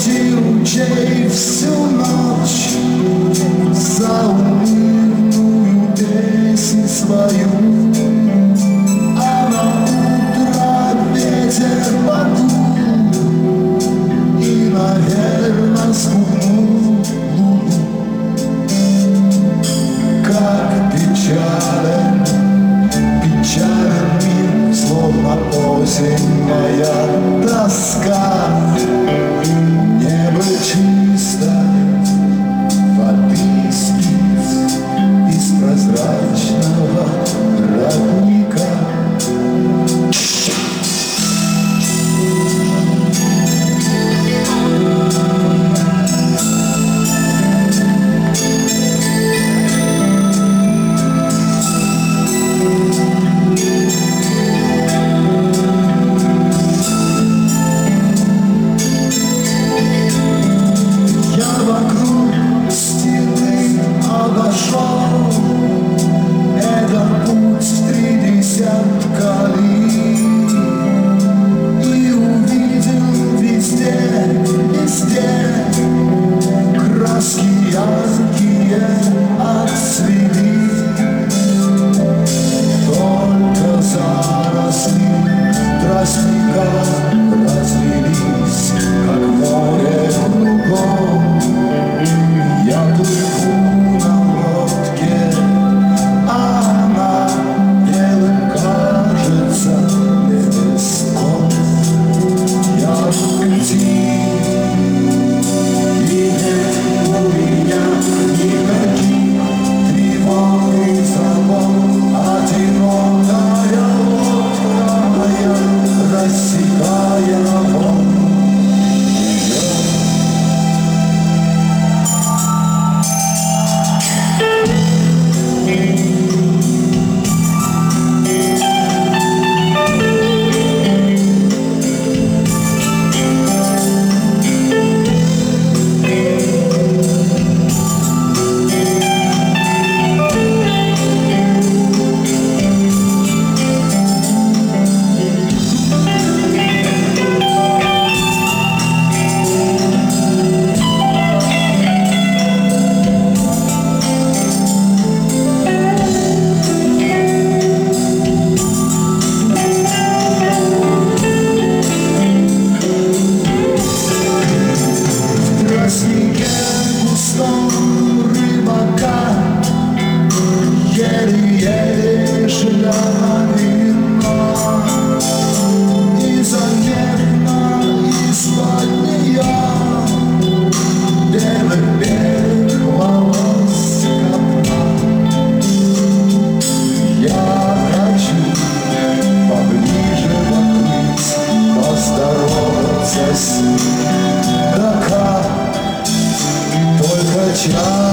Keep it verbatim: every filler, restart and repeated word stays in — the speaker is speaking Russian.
среди ручей всю ночь заунывную песнь свою, а на утро ветер подул и, наверно, спугнул луну. Как печален, печален мир, словно осень моя тоска. Небо чисто, воды спит из прозрачного родника. Этот путь в три десятка ли, и увидел везде, везде краски яркие отцвели. Только заросли тростника разлились, как море кругом. Я плыву на лодке, а она белым кажется лепестком. Я в пути, и нет у меня никаких тревог и забот. Одинокая лодка моя, рассекая волны. Еле-еле шла вина, и заметно из-под нее белых белых волос копна. Я хочу поближе подплыть, поздороваться с ним. Да как только час